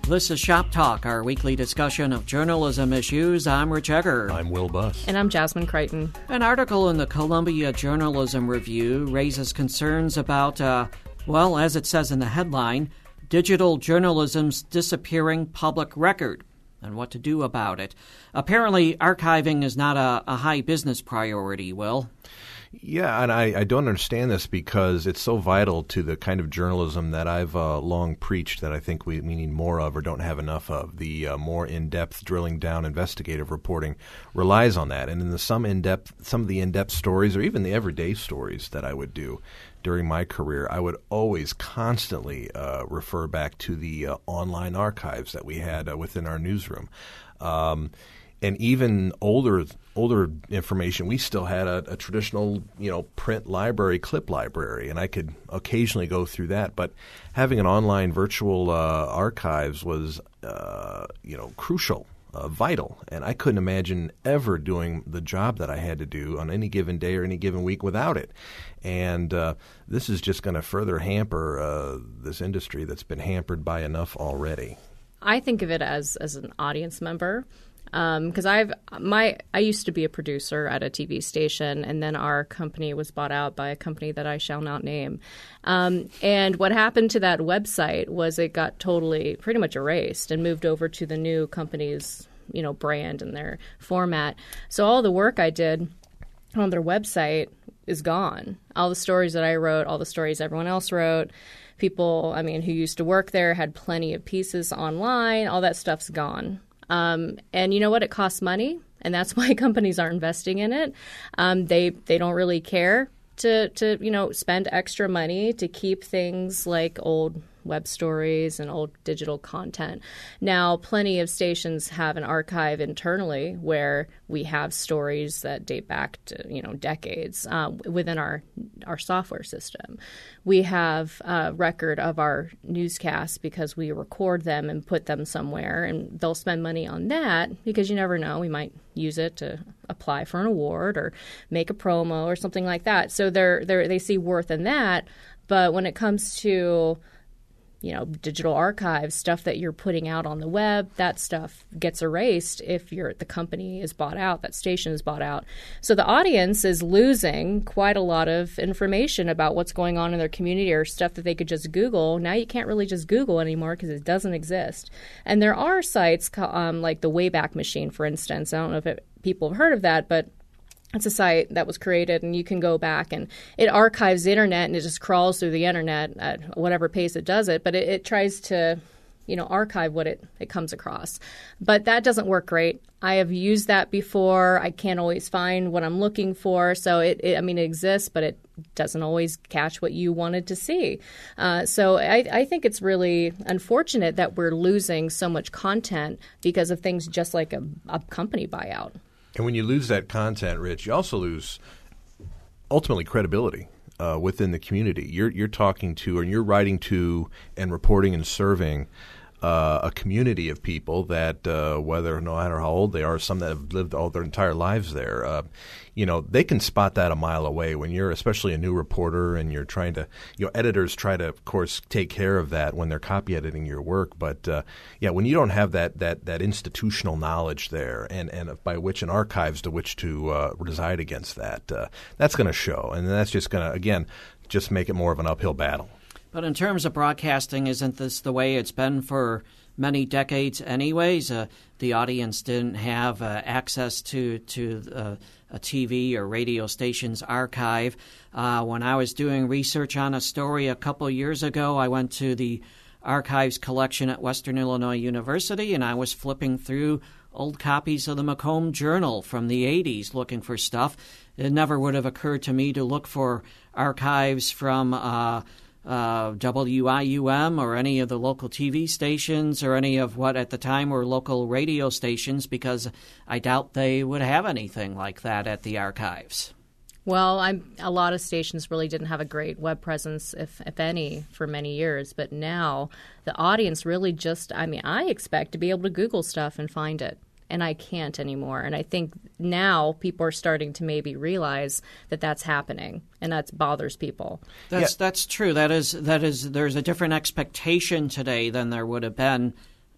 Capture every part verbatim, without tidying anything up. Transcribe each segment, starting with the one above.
This is Shop Talk, our weekly discussion of journalism issues. I'm Rich Egger. I'm Will Buss. And I'm Jasmine Crichton. An article in the Columbia Journalism Review raises concerns about, uh, well, as it says in the headline, digital journalism's disappearing public record and what to do about it. Apparently, archiving is not a, a high business priority, Will. Yeah, and I, I don't understand this because it's so vital to the kind of journalism that I've uh, long preached that I think we, we need more of or don't have enough of. The uh, more in-depth, drilling down investigative reporting relies on that. And in the some in-depth, some of the in-depth stories or even the everyday stories that I would do during my career, I would always constantly uh, refer back to the uh, online archives that we had uh, within our newsroom. Um, and even older older information, we still had a, a traditional, you know, print library, clip library, and I could occasionally go through that. But having an online virtual uh, archives was, uh, you know, crucial, uh, vital. And I couldn't imagine ever doing the job that I had to do on any given day or any given week without it. And uh, this is just going to further hamper uh, this industry that's been hampered by enough already. I think of it as as an audience member. Because um, I've my I used to be a producer at a T V station, and then our company was bought out by a company that I shall not name. Um, and what happened to that website was it got totally, pretty much erased and moved over to the new company's, you know, brand and their format. So all the work I did on their website is gone. All the stories that I wrote, all the stories everyone else wrote. People, I mean, who used to work there had plenty of pieces online. All that stuff's gone. Um, and you know what? It costs money, and that's why companies aren't investing in it. Um, they they don't really care to to you know spend extra money to keep things like old web stories and old digital content. Now, plenty of stations have an archive internally where we have stories that date back to, you know, decades uh, within our our software system. We have a record of our newscasts because we record them and put them somewhere, and they'll spend money on that because you never know. We might use it to apply for an award or make a promo or something like that. So they're, they're, they see worth in that. But when it comes to you know, digital archives, stuff that you're putting out on the web, that stuff gets erased if you're the company is bought out, that station is bought out. So the audience is losing quite a lot of information about what's going on in their community or stuff that they could just Google. Now you can't really just Google anymore because it doesn't exist. And there are sites um, like the Wayback Machine, for instance. I don't know if it, people have heard of that, but it's a site that was created, and you can go back and it archives the internet, and it just crawls through the internet at whatever pace it does it. But it, it tries to, you know, archive what it, it comes across. But that doesn't work great. I have used that before. I can't always find what I'm looking for. So it, it I mean, it exists, but it doesn't always catch what you wanted to see. Uh, so I, I think it's really unfortunate that we're losing so much content because of things just like a, a company buyout. And when you lose that content, Rich, you also lose ultimately credibility uh, within the community. You're you're talking to, and you're writing to, and reporting and serving uh, a community of people that, uh, whether no matter how old they are, some that have lived all their entire lives there, uh, you know, they can spot that a mile away. When you're, especially a new reporter, and you're trying to, you know, editors try to, of course, take care of that when they're copy editing your work. But uh, yeah, when you don't have that that that institutional knowledge there, and and by which and archives to which to uh, reside against that, uh, that's going to show, and that's just going to again just make it more of an uphill battle. But in terms of broadcasting, isn't this the way it's been for many decades anyways? Uh, the audience didn't have uh, access to, to uh, a T V or radio station's archive. Uh, when I was doing research on a story a couple years ago, I went to the archives collection at Western Illinois University, and I was flipping through old copies of the Macomb Journal from the eighties looking for stuff. It never would have occurred to me to look for archives from uh, uh, W I U M or any of the local T V stations or any of what at the time were local radio stations, because I doubt they would have anything like that at the archives. Well, I'm, a lot of stations really didn't have a great web presence, if if any, for many years. But now the audience really just, I mean, I expect to be able to Google stuff and find it. And I can't anymore. And I think now people are starting to maybe realize that that's happening, and that bothers people. That's yeah. that's true. That is that is there's a different expectation today than there would have been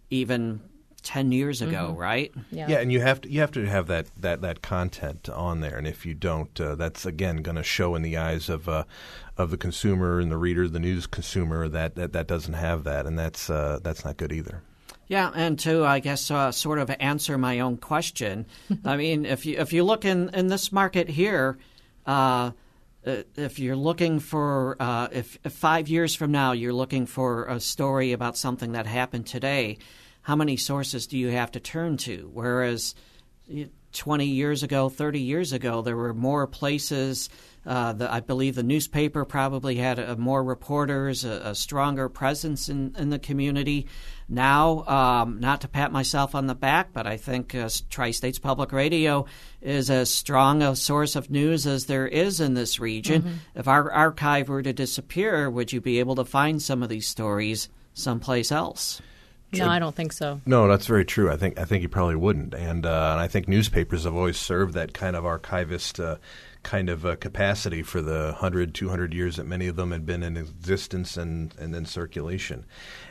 even ten years ago, mm-hmm. right? Yeah. yeah, and you have to you have to have that that, that content on there, and if you don't, uh, that's again going to show in the eyes of uh, of the consumer and the reader, the news consumer, that that, that doesn't have that, and that's uh, that's not good either. Yeah, and to, I guess, uh, sort of answer my own question, I mean, if you if you look in, in this market here, uh, if you're looking for, uh, if, if five years from now you're looking for a story about something that happened today, how many sources do you have to turn to? Whereas twenty years ago, thirty years ago, there were more places. Uh, the, I believe the newspaper probably had uh, more reporters, a, a stronger presence in, in the community. Now, um, not to pat myself on the back, but I think uh, Tri-States Public Radio is as strong a source of news as there is in this region. Mm-hmm. If our archive were to disappear, would you be able to find some of these stories someplace else? No, I don't think so. No, that's very true. I think I think you probably wouldn't, and uh, and I think newspapers have always served that kind of archivist uh, kind of uh, capacity for the one hundred, two hundred years that many of them had been in existence and and in circulation.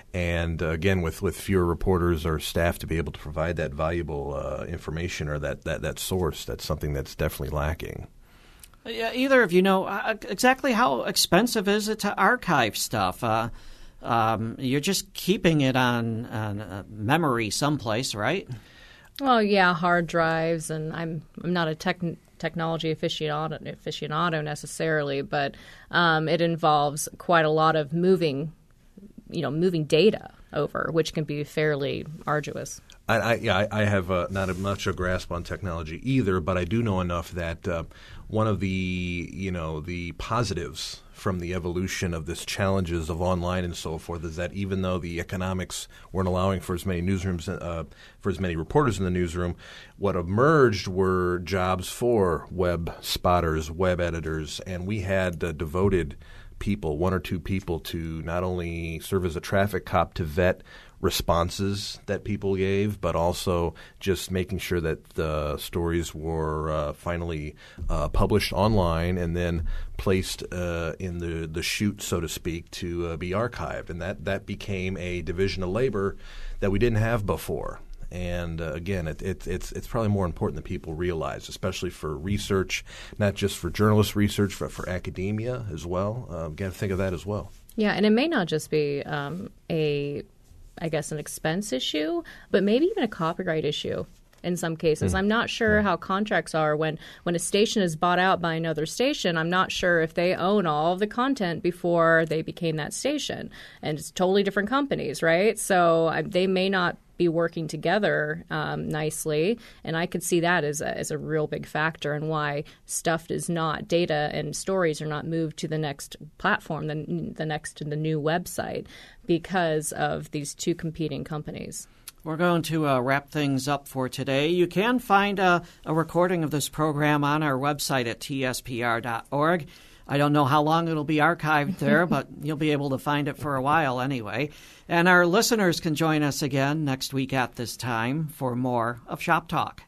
And uh, again, with, with fewer reporters or staff to be able to provide that valuable uh, information or that, that, that source, that's something that's definitely lacking. Yeah, either of you know uh, exactly how expensive is it to archive stuff? Uh, um, you're just keeping it on, on uh, memory someplace, right? Well, yeah, hard drives, and I'm I'm not a tech, technology aficionado, aficionado necessarily, but um, it involves quite a lot of moving. you know, moving data over, which can be fairly arduous. I, I, yeah, I, I have uh, not a, much a grasp on technology either, but I do know enough that uh, one of the, you know, the positives from the evolution of this challenges of online and so forth is that even though the economics weren't allowing for as many newsrooms, uh, for as many reporters in the newsroom, what emerged were jobs for web spotters, web editors, and we had uh, devoted people, one or two people, to not only serve as a traffic cop to vet responses that people gave, but also just making sure that the stories were uh, finally uh, published online and then placed uh, in the, the chute, so to speak, to uh, be archived. And that, that became a division of labor that we didn't have before. And uh, again, it, it, it's it's probably more important than people realize, especially for research, not just for journalist research, but for academia as well. Um, got to think of that as well. Yeah, and it may not just be um, a, I guess, an expense issue, but maybe even a copyright issue in some cases. Mm. I'm not sure yeah. how contracts are when, when a station is bought out by another station. I'm not sure if they own all of the content before they became that station. And it's totally different companies, right? So uh, they may not be working together um, nicely, and I could see that as a, as a real big factor in why stuff is not, data and stories are not moved to the next platform, the, the next, the new website, because of these two competing companies. We're going to uh, wrap things up for today. You can find a, a recording of this program on our website at T S P R dot org. I don't know how long it'll be archived there, but you'll be able to find it for a while anyway. And our listeners can join us again next week at this time for more of Shop Talk.